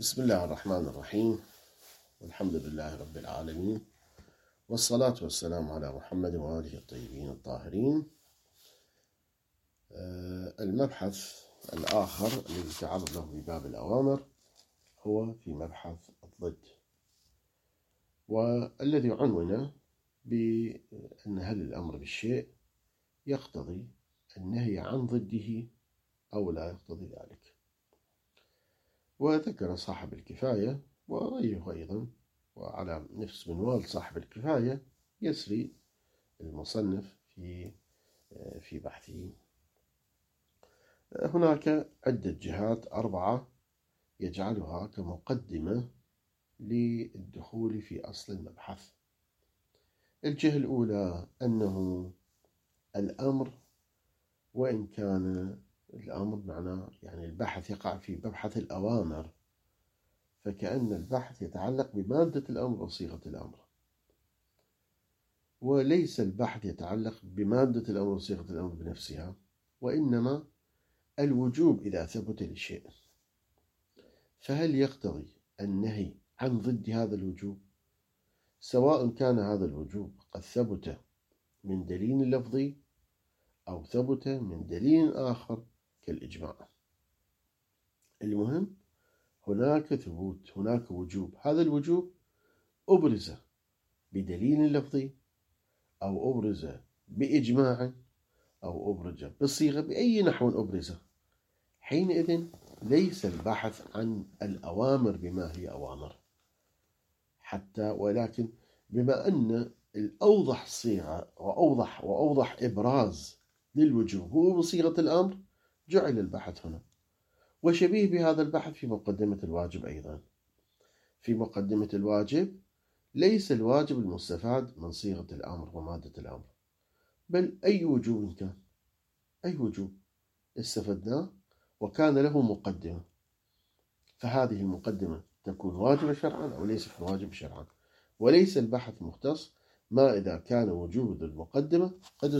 بسم الله الرحمن الرحيم، والحمد لله رب العالمين، والصلاة والسلام على محمد وآله الطيبين الطاهرين. المبحث الآخر الذي يتعرض له بباب الأوامر هو في مبحث الضد، والذي عنون بأن هل الأمر بالشيء يقتضي النهي عن ضده أو لا يقتضي ذلك. وذكر صاحب الكفاية وغيره أيضا، وعلى نفس منوال صاحب الكفاية يسري المصنف في بحثه. هناك عدة جهات 4 يجعلها كمقدمة للدخول في أصل المبحث. الجهة الأولى أنه الأمر، وإن كان الأمر معناه يعني البحث يقع في مبحث الأوامر، فكأن البحث يتعلق بمادة الأمر وصيغة الأمر، وليس البحث يتعلق بمادة الأمر وصيغة الأمر بنفسها، وإنما الوجوب إذا ثبت للشيء. فهل يقتضي النهي عن ضد هذا الوجوب، سواء كان هذا الوجوب قد ثبت من دليل لفظي أو ثبت من دليل آخر كالإجماع. المهم هناك ثبوت، هناك وجوب، هذا الوجوب أبرز بدليل لفظي أو أبرز بإجماع أو أبرز بصيغة بأي نحو أبرزه، حينئذ ليس البحث عن الأوامر بما هي أوامر ولكن بما أن الأوضح صيغة وأوضح إبراز للوجوب هو بصيغة الأمر، جعل البحث هنا. وشبيه بهذا البحث في مقدمة الواجب أيضا. في مقدمة الواجب ليس الواجب المستفاد من صيغة الأمر ومادة الأمر، بل أي وجوب كان، أي وجوب استفدناه وكان له مقدمة، فهذه المقدمة تكون واجبة شرعا أو ليست واجبة شرعا. وليس البحث مختص ما إذا كان وجود المقدمة قد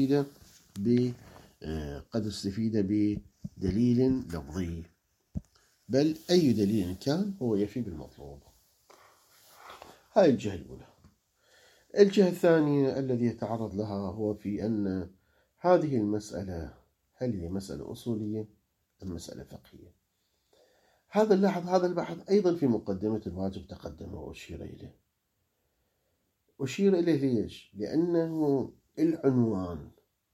استفيد بدليل لفظي، بل أي دليل كان هو يفي بالمطلوب. هاي الجهة الأولى. الجهة الثانية الذي يتعرض لها هو في أن هذه المسألة هل هي مسألة أصولية أم مسألة فقهية. هذا البحث أيضا في مقدمة الواجب تقدم وأشير إليه. أشير إليه ليش؟ لأنه العنوان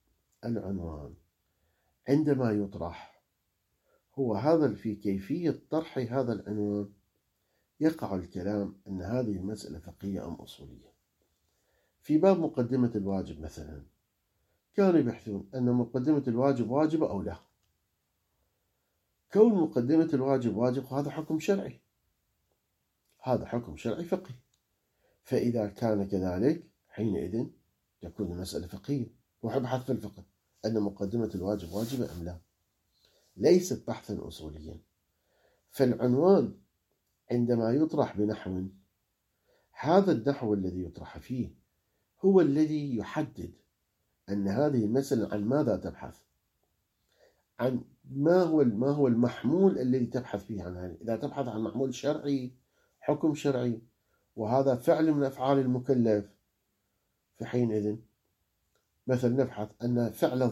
عندما يطرح هو هذا، في كيفية طرح هذا العنوان يقع الكلام أن هذه المسألة فقهية أم أصولية. في باب مقدمة الواجب مثلا كانوا يبحثون أن مقدمة الواجب واجبة أو لا. كون مقدمة الواجب واجب هذا حكم شرعي، هذا حكم شرعي فقهي، فإذا كان كذلك حينئذ تكون المسألة فقهية. وبحث في الفقه أن مقدمة الواجب واجبة أم لا، ليست بحثا أصوليا. فالعنوان عندما يطرح بنحو، هذا النحو الذي يطرح فيه هو الذي يحدد أن هذه المسألة عن ماذا تبحث، عن ما هو المحمول الذي تبحث فيه عنه. إذا تبحث عن محمول شرعي، حكم شرعي، وهذا فعل من أفعال المكلف، فحينئذ مثلا نبحث أن فعل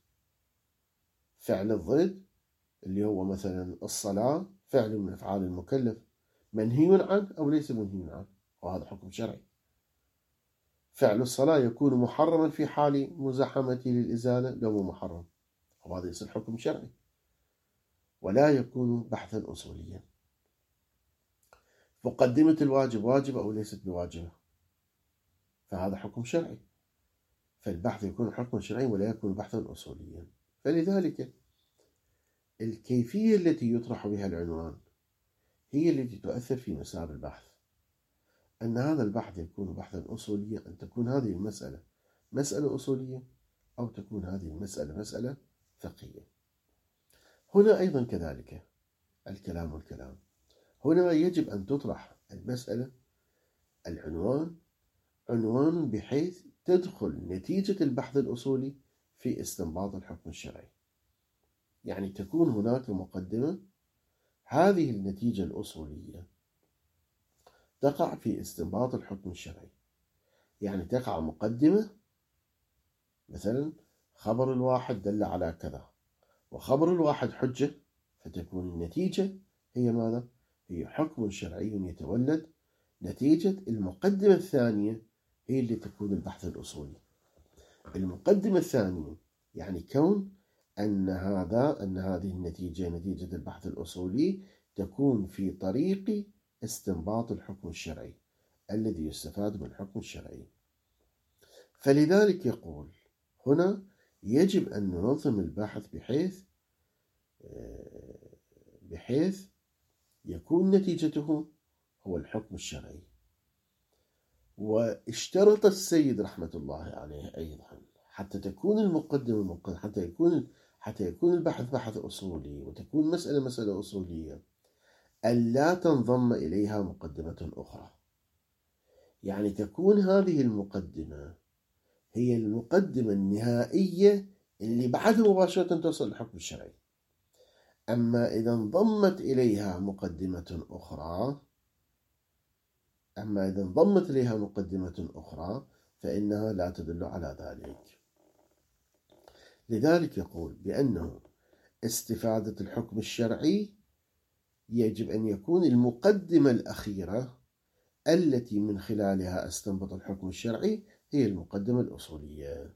الضد اللي هو مثلا الصلاة فعل من أفعال المكلف، منهي عنه أو ليس منهي عنه، وهذا حكم شرعي. فعل الصلاة يكون محرما في حال مزاحمته للإزالة لو محرم، وهذا يصير حكم شرعي ولا يكون بحثا أصوليا. مقدمة الواجب واجبة أو ليست بواجبة، فهذا حكم شرعي، فالبحث يكون حكما شرعيا ولا يكون بحثا أصوليا. فلذلك الكيفية التي يطرح بها العنوان هي التي تؤثر في مسار البحث. أن هذا البحث يكون بحثا أصوليا، أن تكون هذه المسألة مسألة أصولية، أو تكون هذه المسألة مسألة فقهية. هنا أيضا كذلك الكلام هنا يجب أن تطرح المسألة عنوان بحيث تدخل نتيجة البحث الأصولي في استنباط الحكم الشرعي. يعني تكون هناك مقدمة، هذه النتيجة الأصولية تقع في استنباط الحكم الشرعي، يعني تقع مقدمة، مثلا خبر الواحد دل على كذا وخبر الواحد حجة، فتكون النتيجة هي ماذا؟ هي حكم شرعي يتولد نتيجة المقدمة الثانية، هي اللي تكون البحث الأصولي. المقدمة الثانية يعني كون أن هذه النتيجة، نتيجة البحث الأصولي، تكون في طريق استنباط الحكم الشرعي الذي يستفاد من الحكم الشرعي. فلذلك يقول هنا يجب أن ننظم البحث بحيث يكون نتيجته هو الحكم الشرعي. واشترط السيد رحمة الله عليه أيضا حتى تكون المقدمة حتى يكون البحث بحث أصولي وتكون مسألة أصولية، ألا تنضم إليها مقدمة أخرى. يعني تكون هذه المقدمة هي المقدمة النهائية اللي بعدها مباشرة توصل للحكم الشرعي. أما إذا انضمت إليها مقدمة أخرى فإنها لا تدل على ذلك. لذلك يقول بأنه استفادة الحكم الشرعي يجب أن يكون المقدمة الأخيرة التي من خلالها استنبط الحكم الشرعي هي المقدمة الأصولية.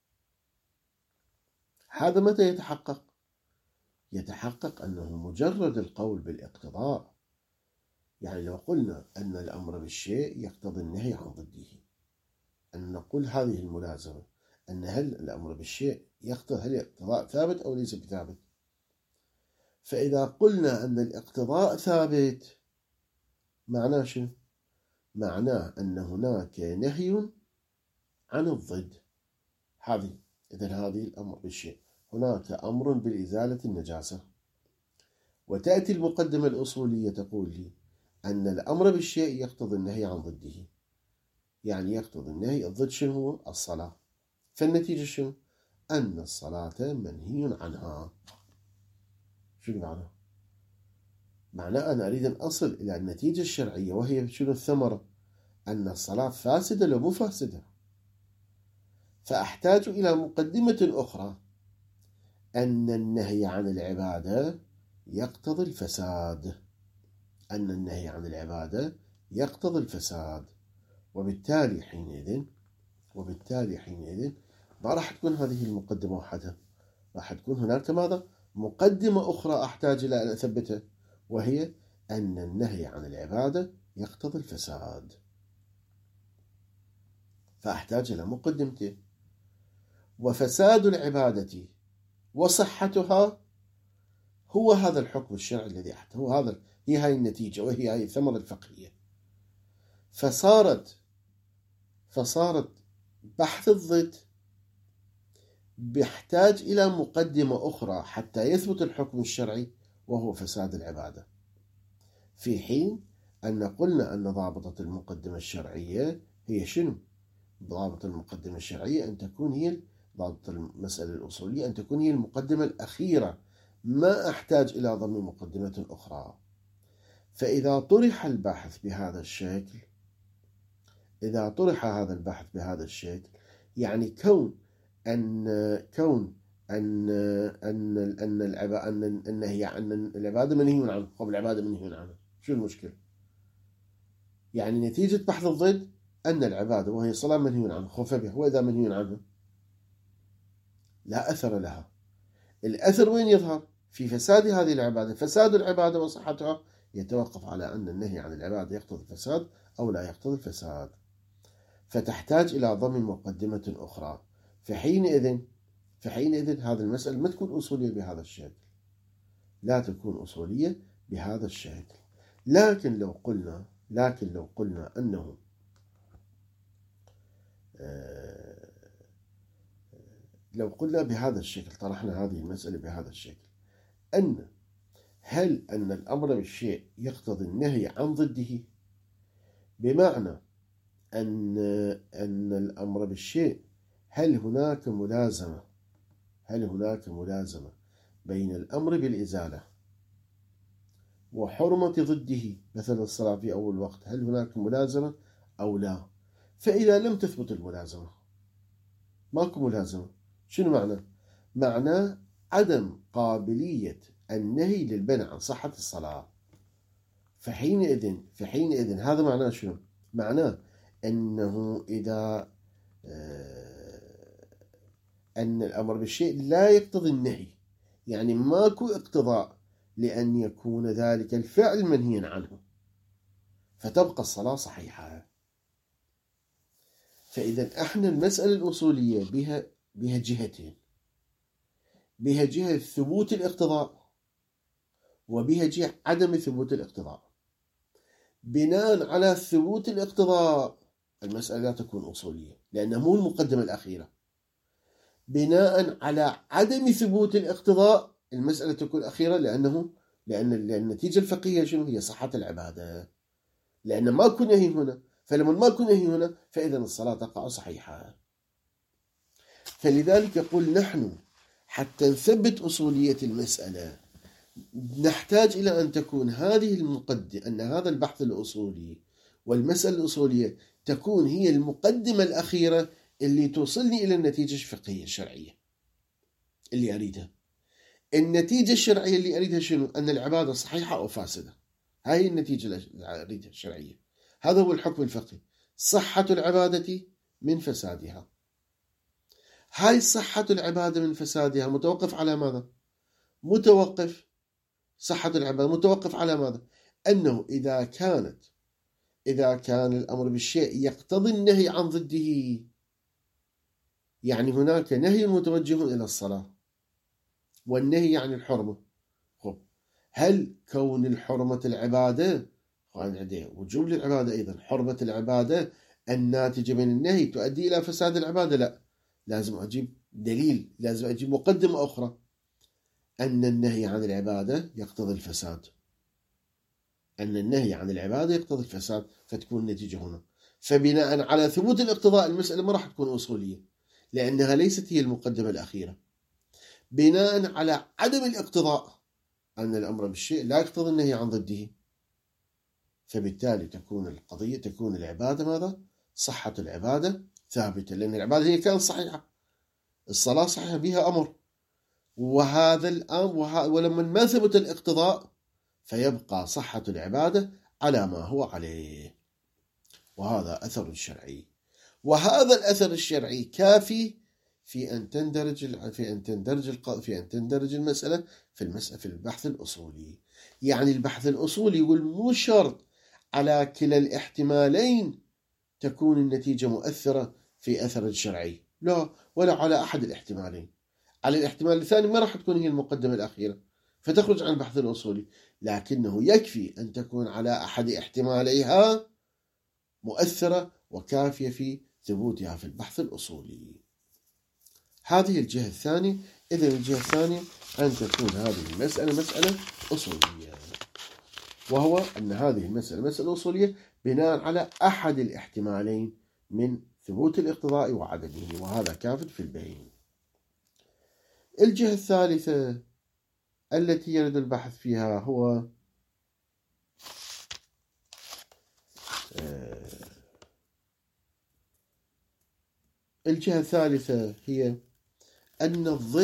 هذا متى يتحقق؟ يتحقق أنه مجرد القول بالاقتضاء. يعني لو قلنا أن الأمر بالشيء يقتضي النهي عن ضده، أن نقول هذه الملازمة، أن هل الأمر بالشيء يقتضي، هل الاقتضاء ثابت أو ليس بثابت؟ فإذا قلنا أن الاقتضاء ثابت معناه شنو؟ معناه أن هناك نهي عن الضد. إذن هذه الأمر بالشيء، هناك أمر بالإزالة النجاسة، وتأتي المقدمة الأصولية تقول لي أن الأمر بالشيء يقتضي النهي عن ضده، يعني يقتضي النهي، الضد شنو هو؟ الصلاة. فالنتيجة شنو؟ أن الصلاة منهي عنها. شنو معناه؟ معناه أنا أريد أن أصل إلى النتيجة الشرعية، وهي شنو الثمرة؟ أن الصلاة فاسدة لو مو فاسدة. فأحتاج إلى مقدمة أخرى، أن النهي عن العبادة يقتضي الفساد، وبالتالي حينئذ ما راح تكون هذه المقدمة وحدها، راح تكون هناك ماذا؟ مقدمة أخرى أحتاج إلى أن أثبتها، وهي أن النهي عن العبادة يقتضي الفساد. فأحتاج إلى مقدمتين، وفساد العبادة وصحتها هو هذا الحكم الشرعي الذي هي هاي النتيجة، وهي هاي الثمرة الفقهية. فصارت بحث الضد بيحتاج إلى مقدمة أخرى حتى يثبت الحكم الشرعي، وهو فساد العبادة، في حين أن قلنا أن ضابطة المقدمة الشرعية هي شنو؟ ضابط المقدمة الشرعية أن تكون هي ضابط المسألة الأصولية، أن تكون هي المقدمة الأخيرة، ما أحتاج إلى ضم مقدمة أخرى. فإذا طرح البحث بهذا الشكل، يعني كون أن النهي عن العبادة منهي عنه، قبل العبادة منهي عنه، شو المشكلة؟ يعني نتيجة بحث الضد أن العبادة وهي الصلاة منهي عنه، خوف بها، وإذا منهي عنه لا أثر لها. الأثر وين يظهر؟ في فساد هذه العبادة. فساد العبادة وصحتها يتوقف على أن النهي عن العبادة يقتضي الفساد أو لا يقتضي الفساد، فتحتاج إلى ضم مقدمة أخرى. فحينئذ هذه المسألة ما تكون أصولية بهذا الشكل، لا تكون أصولية بهذا الشكل. لكن لو قلنا أنه لو قلنا بهذا الشكل، طرحنا هذه المسألة بهذا الشكل، هل أن الأمر بالشيء يقتضي النهي عن ضده، بمعنى أن الأمر بالشيء، هل هناك ملازمة بين الأمر بالإزالة وحرمة ضده مثل الصلاة في أول وقت، هل هناك ملازمة أو لا؟ فإذا لم تثبت الملازمة، ماكو ملازمة، شنو معنى؟ معناه عدم قابلية النهي للبناء عن صحة الصلاة. فحينئذ هذا معناه شنو؟ معناه أنه إذا أن الأمر بالشيء لا يقتضي النهي، يعني ماكو اقتضاء لأن يكون ذلك الفعل منهيا عنه، فتبقى الصلاة صحيحة. فإذا احنا المسألة الأصولية بها جهتين، بها جهة ثبوت الاقتضاء وبها جهة عدم ثبوت الاقتضاء. بناء على ثبوت الاقتضاء المسألة لا تكون أصولية لأنها مو المقدمة الأخيرة. بناء على عدم ثبوت الاقتضاء المسألة تكون أخيرة لأن النتيجة الفقهية شنو هي؟ صحة العبادة، لأن ما كن نهي هنا، فلما ما كن نهي هنا فإذا الصلاة تقع صحيحة. فلذلك يقول نحن حتى نثبت أصولية المسألة نحتاج إلى أن تكون هذه المقدمة، أن هذا البحث الأصولي والمسألة الأصولية تكون هي المقدمة الأخيرة اللي توصلني إلى النتيجة الفقهية الشرعية اللي أريدها. النتيجة الشرعية اللي أريدها شنو؟ أن العبادة صحيحة أو فاسدة. هاي النتيجة اللي أريدها الشرعية، هذا هو الحكم الفقهي، صحة العبادة من فسادها. هاي صحة العبادة من فسادها متوقف على ماذا؟ صحة العبادة متوقف على ماذا؟ أنه إذا كان الأمر بالشيء يقتضي النهي عن ضده، يعني هناك نهي متوجه إلى الصلاة، والنهي يعني الحرمة. هل كون الحرمة العبادة وجوب للعبادة أيضا حرمة العبادة الناتجة من النهي تؤدي إلى فساد العبادة؟ لا، لازم أجيب دليل، لازم أجيب مقدمة أخرى أن النهي عن العبادة يقتضي الفساد، أن النهي عن العبادة يقتضي الفساد، فتكون النتيجة هنا. فبناء على ثبوت الاقتضاء المسألة ما راح تكون أصولية لأنها ليست هي المقدمة الأخيرة. بناء على عدم الاقتضاء أن الأمر بالشيء لا يقتضي النهي عن ضده، فبالتالي تكون العبادة ماذا؟ صحة العبادة ثابتة، لأن العبادة هي كانت صحيحة، الصلاة صحيحة بها أمر، وهذا الأمر ولما ما ثبت الاقتضاء فيبقى صحة العبادة على ما هو عليه. وهذا أثر شرعي، وهذا الأثر الشرعي كافي في أن تندرج المسألة في البحث الأصولي. يعني البحث الأصولي يقول مو شرط على كلا الاحتمالين تكون النتيجة مؤثرة في أثر الشرعي، لا، ولا على أحد الاحتمالين. على الاحتمال الثاني ما راح تكون هي المقدمة الأخيرة فتخرج عن البحث الأصولي، لكنه يكفي أن تكون على أحد احتماليها مؤثرة وكافية في ثبوتها في البحث الأصولي. هذه الجهة الثانية. إذن الجهة الثانية أن تكون هذه المسألة مسألة أصولية، وهو أن هذه المسألة مسألة أصولية بناء على أحد الاحتمالين من ثبوت الاقتضاء وعدمه، وهذا كافٍ في البين. الجهة الثالثة التي يرد البحث فيها هو الجهة الثالثة هي أن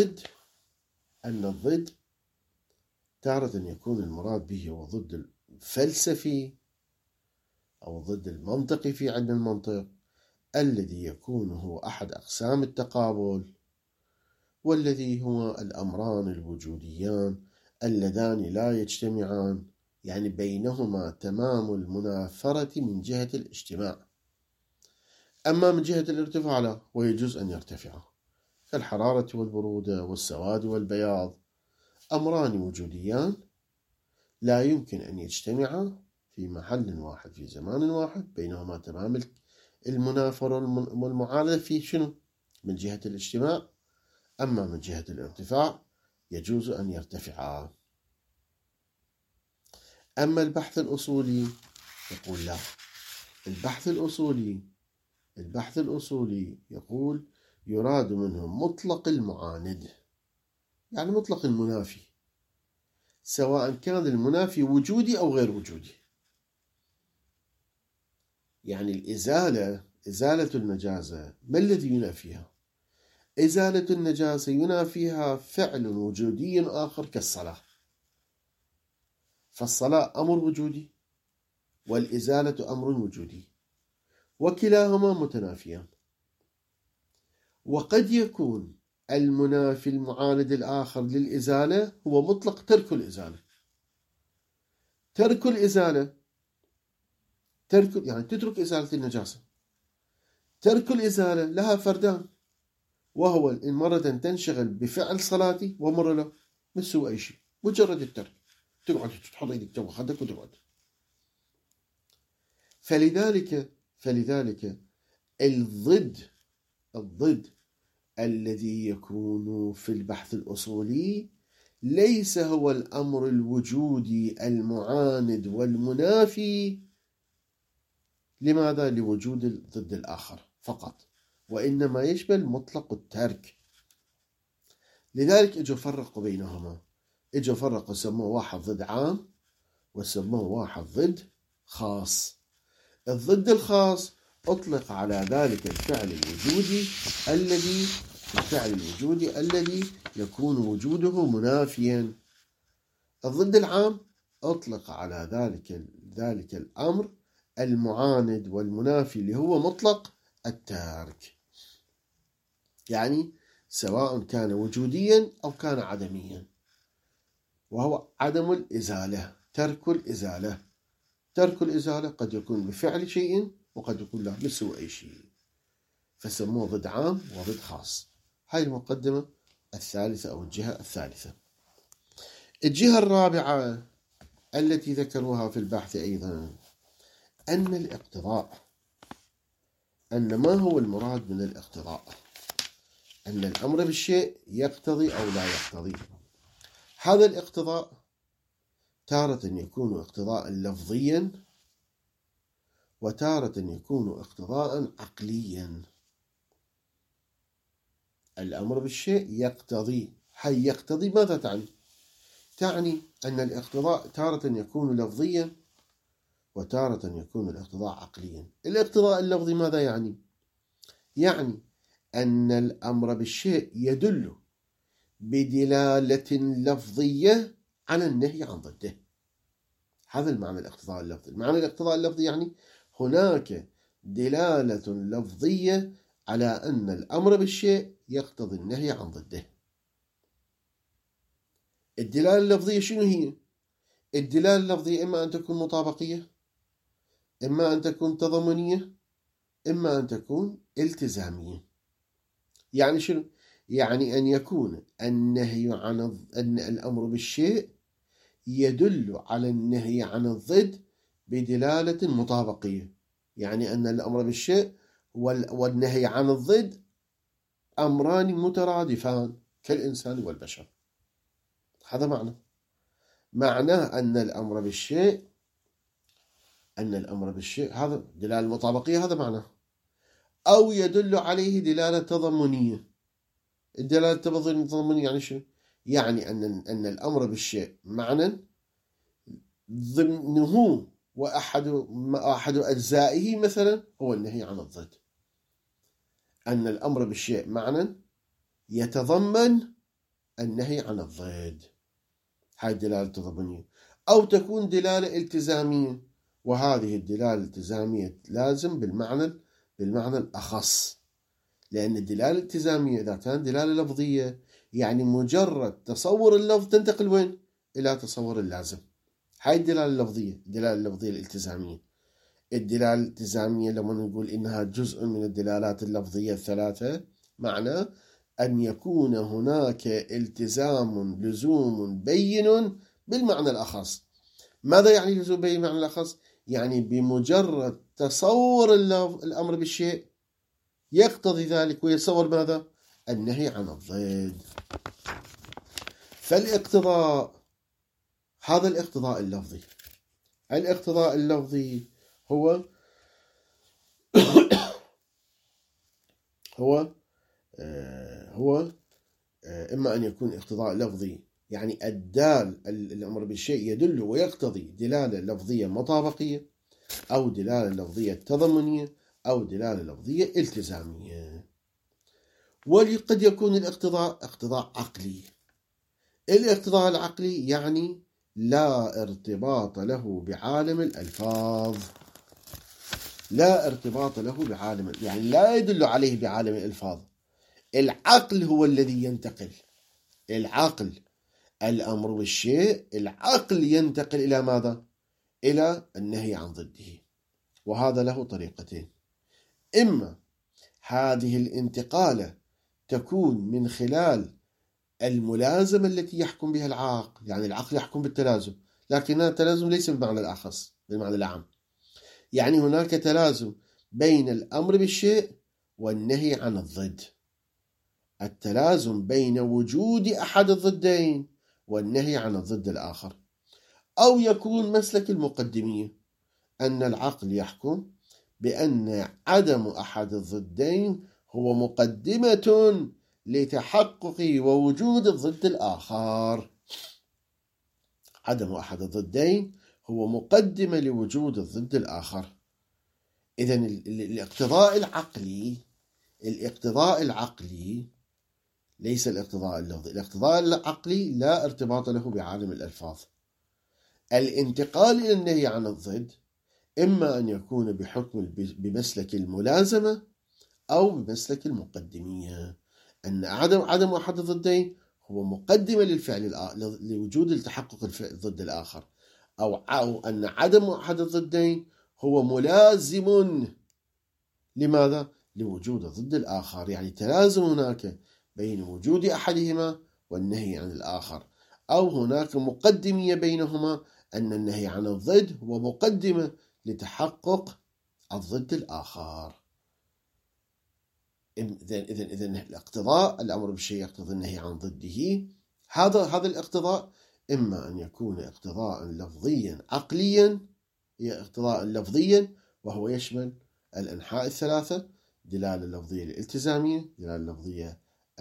الضد تارة يكون المراد به هو ضد الفلسفي أو ضد المنطقي في علم المنطق، الذي يكون هو أحد أقسام التقابل، والذي هو الأمران الوجوديان اللذان لا يجتمعان، يعني بينهما تمام المنافرة من جهة الاجتماع، أما من جهة الارتفاع لا، ويجوز أن يرتفعا، كالحرارة والبرودة والسواد والبياض، أمران وجوديان لا يمكن أن يجتمعا في محل واحد في زمان واحد، بينهما تمام المنافرة والمعارضة في شنو؟ من جهة الاجتماع، أما من جهة الارتفاع يجوز أن يرتفعا. أما البحث الأصولي يقول لا، البحث الأصولي يقول يراد منه مطلق المعاند، يعني مطلق المنافي، سواء كان المنافي وجودي أو غير وجودي. يعني إزالة النجاسة ما الذي ينافيها؟ إزالة النجاسة ينافيها فعل وجودي آخر كالصلاة، فالصلاة أمر وجودي والإزالة أمر وجودي، وكلاهما متنافيان. وقد يكون المنافي المعاند الآخر للإزالة هو مطلق ترك الإزالة. ترك الإزالة يعني تترك إزالة النجاسة. ترك الإزالة لها فردان، وهو إن مرة تنشغل بفعل صلاتي ومرة لا ما تسوي أي شيء، مجرد الترك، تقعد تحط يدك جوا خدك وتقعد. فلذلك الضد الذي يكون في البحث الأصولي ليس هو الأمر الوجودي المعاند والمنافي لماذا؟ لوجود الضد الآخر فقط، وإنما يشمل مطلق الترك. لذلك اجوا فرقوا بينهما، اجوا فرقوا سموه واحد ضد عام وسموه واحد ضد خاص. الضد الخاص أطلق على ذلك الفعل الوجودي الذي يكون وجوده منافيا. الضد العام أطلق على ذلك الأمر المعاند والمنافي اللي هو مطلق الترك، يعني سواء كان وجوديا أو كان عدميا، وهو عدم الإزالة، ترك الإزالة. ترك الإزالة قد يكون بفعل شيء وقد يكون لا بسوء أي شيء، فسموه ضد عام وضد خاص. هاي المقدمة الثالثة أو الجهة الثالثة. الجهة الرابعة التي ذكروها في البحث أيضا أن الاقتضاء، أن ما هو المراد من الاقتضاء؟ أن الأمر بالشيء يقتضي أو لا يقتضي. هذا الاقتضاء تارة يكون اقتضاء لفظيا وتارة يكون اقتضاء عقليا. الأمر بالشيء يقتضي، هي يقتضي ماذا تعني؟ تعني أن الاقتضاء تارة يكون لفظيا وتارة يكون الاقتضاء عقليا. الاقتضاء اللفظي ماذا يعني؟ يعني أن الأمر بالشيء يدل بدلالة لفظية على النهي عن ضده. هذا المعنى الاقتضاء اللفظي. معنى الاقتضاء اللفظي يعني هناك دلالة لفظية على أن الأمر بالشيء يقتضي النهي عن ضده. الدلالة اللفظية شنو هي؟ الدلالة اللفظية إما أن تكون مطابقية، إما أن تكون تضمنية، إما أن تكون التزامية. يعني شنو؟ يعني أن يكون النهي عن أن الأمر بالشيء يدل على النهي عن الضد بدلالة مطابقية، يعني أن الأمر بالشيء والنهي عن الضد أمران مترادفان كالإنسان والبشر. هذا معناه أن الأمر بالشيء هذا دلالة مطابقية، هذا معناه، أو يدل عليه دلالة تضمنية. الدلالة التضمنية يعني شنو؟ يعني أن الأمر بالشيء معنى ضمنه وأحد أجزائه مثلا هو النهي عن الضد. أن الأمر بالشيء معنى يتضمن النهي عن الضد، هاي الدلالة التضمنية. أو تكون دلالة التزامية، وهذه الدلالة الالتزامية لازم بالمعنى الأخص، لأن الدلالة الالتزامية إذا كانت دلالة لفظية يعني مجرد تصور اللفظ تنتقل وين؟ إلى تصور اللازم. هاي الدلالة اللفظية، الدلالة اللفظية الالتزامية. الدلالة الالتزامية لما نقول إنها جزء من الدلالات اللفظية الثلاثة، معناه أن يكون هناك التزام لزوم بين بالمعنى الأخص. ماذا يعني لزوم بين بالمعنى الأخص؟ يعني بمجرد تصور الأمر بالشيء يقتضي ذلك ويتصور ماذا؟ النهي عن الضد. فالاقتضاء هذا الاقتضاء اللفظي. الاقتضاء اللفظي هو إما أن يكون اقتضاء لفظي يعني الدال الأمر بالشيء يدل ويقتضي دلالة لفظية مطابقية، أو دلالة لفظية تضمنية، أو دلالة لفظية التزامية. وقد يكون الاقتضاء اقتضاء عقلي. الاقتضاء العقلي يعني لا ارتباط له بعالم الألفاظ، لا ارتباط له بعالم، يعني لا يدل عليه بعالم الألفاظ. العقل هو الذي ينتقل، العقل الأمر بالشيء، العقل ينتقل إلى ماذا؟ إلى النهي عن ضده. وهذا له طريقتين: إما هذه الانتقالة تكون من خلال الملازمة التي يحكم بها العقل، يعني العقل يحكم بالتلازم، لكن التلازم ليس بالمعنى الأخص، بالمعنى العام. يعني هناك تلازم بين الأمر بالشيء والنهي عن الضد، التلازم بين وجود أحد الضدين والنهي عن الضد الآخر. أو يكون مسلك المقدمية، أن العقل يحكم بأن عدم أحد الضدين هو مقدمة لتحقق ووجود الضد الآخر. عدم أحد الضدين هو مقدمة لوجود الضد الآخر. إذن الاقتضاء العقلي، الاقتضاء العقلي ليس الاقتضاء اللفظي. الاقتضاء العقلي لا ارتباط له بعالم الألفاظ. الانتقال إلى النهي عن الضد إما أن يكون بحكم بمسلك الملازمة أو بمسلك المقدمية، أن عدم أحد الضدين هو مقدمة للفعل لوجود التحقق الضد الآخر، أو أن عدم أحد الضدين هو ملازم لماذا؟ لوجود الضد الآخر. يعني تلازم هناك بين وجود أحدهما والنهي عن الآخر، أو هناك مقدمية بينهما، أن النهي عن الضد هو مقدمة لتحقق الضد الآخر. إذن الاقتضاء الأمر بالشيء يقتضي النهي عن ضده. هذا الاقتضاء إما أن يكون اقتضاء لفظيا عقليا، اقتضاء لفظيا وهو يشمل الأنحاء الثلاثة: دلالة اللفظية الالتزامية، دلالة اللفظية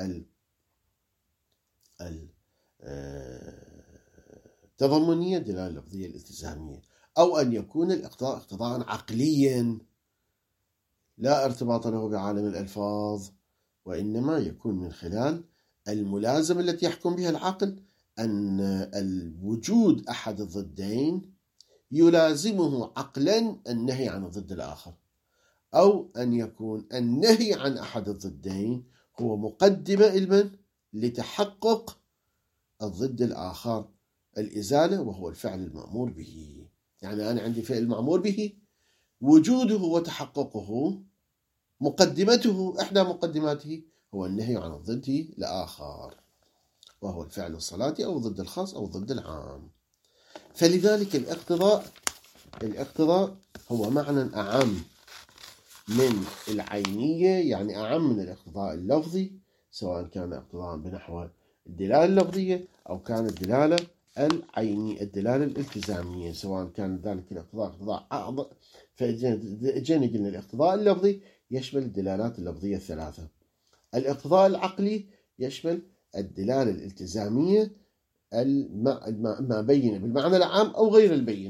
التضمنية، دلالة اللفظية الالتزامية. أو أن يكون الاقتضاء اقتضاء عقليا لا ارتباط له بعالم الألفاظ، وإنما يكون من خلال الملازمة التي يحكم بها العقل، أن الوجود أحد الضدين يلازمه عقلا النهي عن الضد الآخر، أو أن يكون النهي عن أحد الضدين هو مقدمة لتحقق الضد الآخر، الإزالة، وهو الفعل المأمور به. يعني أنا عندي فعل مأمور به، وجوده وتحققه مقدمته، إحدى مقدماته هو النهي عن الضد الآخر، وهو الفعل الصلاتي أو ضد الخاص أو ضد العام. فلذلك الاقتضاء هو معنى أعم من العينية، يعني أعم من الاقتضاء اللفظي، سواء كان اقتضاء بنحو الدلالة اللفظية أو كانت الدلالة العينية، الدلالة الالتزامية، سواء كان ذلك الاقتضاء اقتضاء أعظم. فجينا قلنا الاقتضاء اللفظي يشمل الدلالات اللفظية الثلاثة. الاقتضاء العقلي يشمل الدلالة الالتزامية، ما بينة بالمعنى العام أو غير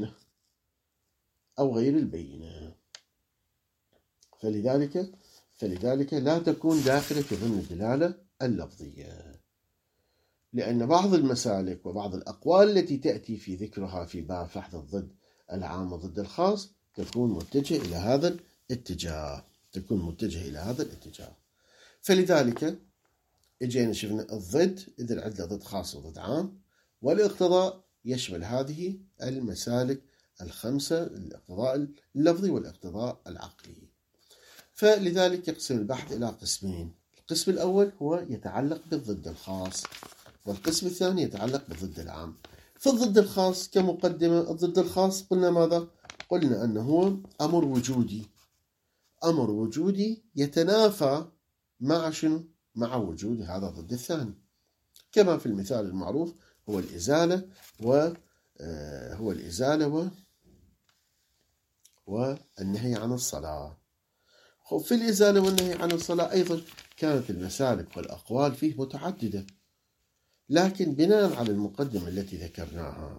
البينة. فلذلك لا تكون داخلة في ضمن الدلالة اللفظية، لأن بعض المسالك وبعض الأقوال التي تأتي في ذكرها في باب فحص الضد العام وضد الخاص تكون متجهة إلى هذا الاتجاه. فلذلك اجينا شفنا الضد، إذا عندنا ضد خاص وضد عام، والاقتضاء يشمل هذه المسالك الخمسة: الاقتضاء اللفظي والاقتضاء العقلي. فلذلك يقسم البحث إلى قسمين: القسم الأول هو يتعلق بالضد الخاص، والقسم الثاني يتعلق بالضد العام. في الضد الخاص كمقدمة، الضد الخاص قلنا ماذا؟ قلنا أنه هو أمر وجودي يتنافى مع شنو؟ مع وجود هذا الضد الثاني، كما في المثال المعروف هو الإزالة والنهي عن الصلاة. في الإزالة والنهي عن الصلاة أيضا كانت المسالك والأقوال فيه متعددة، لكن بناء على المقدمة التي ذكرناها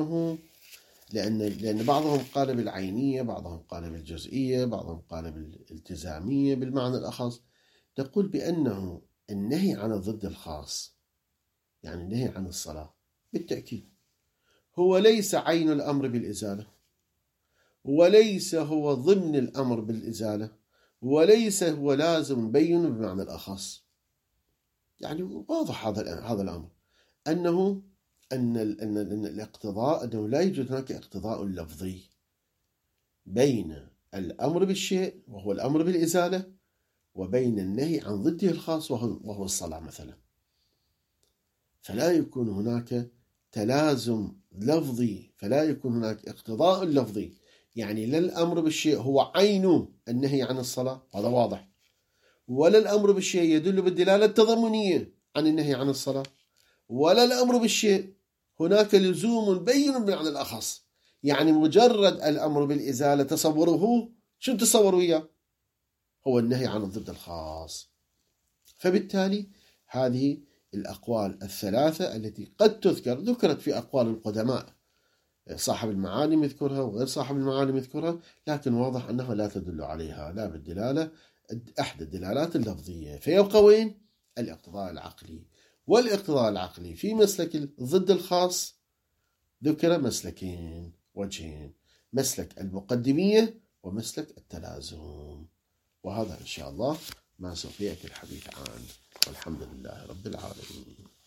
لأن بعضهم قال بالعينية، بعضهم قال بالجزئية، بعضهم قال بالالتزامية بالمعنى الأخص، تقول بأنه النهي عن الضد الخاص، يعني النهي عن الصلاة بالتأكيد هو ليس عين الأمر بالإزالة، وليس هو ضمن الأمر بالإزالة، وليس هو لازم مبين بمعنى الأخص. يعني واضح هذا الأمر أن الاقتضاء أنه لا يوجد هناك اقتضاء لفظي بين الأمر بالشيء وهو الأمر بالإزالة وبين النهي عن ضده الخاص وهو الصلاة مثلا. فلا يكون هناك تلازم لفظي، فلا يكون هناك اقتضاء لفظي، يعني لا الأمر بالشيء هو عين النهي عن الصلاة، هذا واضح، ولا الأمر بالشيء يدل بالدلالة التضمنية عن النهي عن الصلاة، ولا الأمر بالشيء هناك لزوم بين بمعنى الأخص، يعني مجرد الأمر بالإزالة تصوره شو تصوروا إياه؟ هو النهي عن الضد الخاص. فبالتالي هذه الأقوال الثلاثة التي قد ذكرت في أقوال القدماء، صاحب المعالم يذكرها وغير صاحب المعالم يذكرها، لكن واضح أنها لا تدل عليها لا بالدلالة أحد الدلالات اللفظية. فيبقى وين؟ الاقتضاء العقلي. والاقتضاء العقلي في مسلك الضد الخاص ذكر مسلكين وجهين، مسلك المقدمية ومسلك التلازم، وهذا إن شاء الله ما سوف يأتي الحديث عنه، والحمد لله رب العالمين.